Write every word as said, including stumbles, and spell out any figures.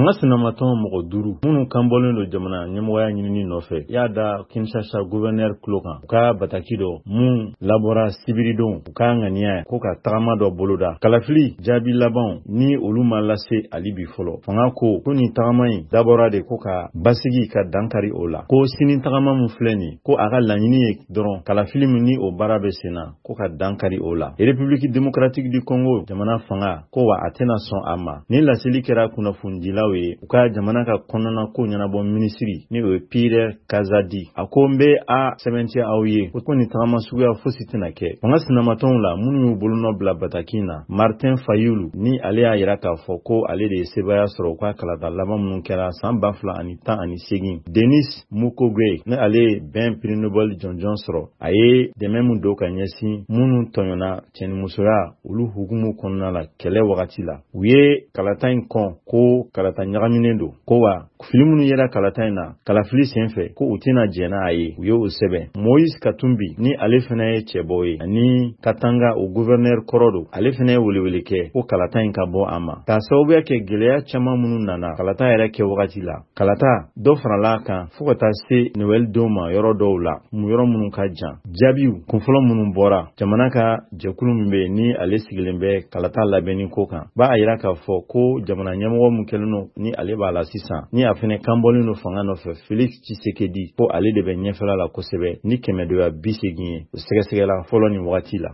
fanga sinamatɔn mɔgɔ duuru minnu kan bɔlen don jamana ɲɛmɔgɔya ɲinini nɔfɛ y'a da Kinshasa gouverneur kulo kan u ka bataki dɔ mun labɔra sibiridon u ka ŋaniya ko ka tagama dɔ boloda kalafili jaabi laban ni olu ma lase ali bi fɔlɔ fanga ko ko ni tagama in dabɔra de ko ka basigi ka dankari o la ko sini tagama mun filɛ nin ko a ka laɲini ye dɔrɔn kalafili min ni o baara bɛ senna ko ka dankari o la République démocratique du Congo jamana fanga ko wa a tɛna sɔn a ma ni laseli kɛra kunnafonidilaw ye u ka jamana ka kɔnɔna ko ɲɛnabɔ minisiri ni o ye Pierre Kazadi a ko n bɛ a sɛbɛntiya aw ye ko ni tagama suguya fosi tɛna kɛ fanga sinamatɔnw la minnu y'u bolonɔ bila bataki na Martin Fayulu ni ale y'a yira k'a fɔ ko ale de ye sebaya sɔrɔ u ka kalata laban minnu kɛra san ba fila ani tan ani segin Denis Mukwege ni ale ye bɛn prix Nobel jɔnjɔn sɔrɔ a ye dɛmɛ min don ka ɲɛsin minnu tɔɲɔna cɛnimusoya olu hukumu kɔnɔna la kɛlɛ wagati la u ye kalata in kɔn ko kalata ɲagaminen don ko wa fili minnu yera kalata in na kalafili senfɛ ko u tɛna jɛna a ye u ye o sɛbɛn Moïse Katumbi ni ale fana ye cɛbɔ ye ani Katanga o gouverneur kɔrɔ don ale fana ye welewele kɛ ko kalata in ka bɔ a ma k'a sababuya kɛ gɛlɛya caman minnu nana kalata yɛrɛ kɛ wagati la kalata dɔ farala kan fo ka taa se Noël don ma yɔrɔ dɔw la mu yɔrɔ minnu ka jan jaabiw kunfɔlɔ minnu bɔra jamana ka jɛkulu min bɛ ni ale sigilen bɛ kalata labɛnni ko kan b'a yira k'a fɔ ko jamana ɲɛmɔgɔ min kɛlen don ni ale b'a la sisan ni a fana kan bɔlen don fanga nɔfɛ Félix Tshisekedi ko ale de bɛ ɲɛfɛla la kosɛbɛ ni kɛmɛ doya bi segin ye o sɛgɛsɛgɛla fɔlɔ ni wagati la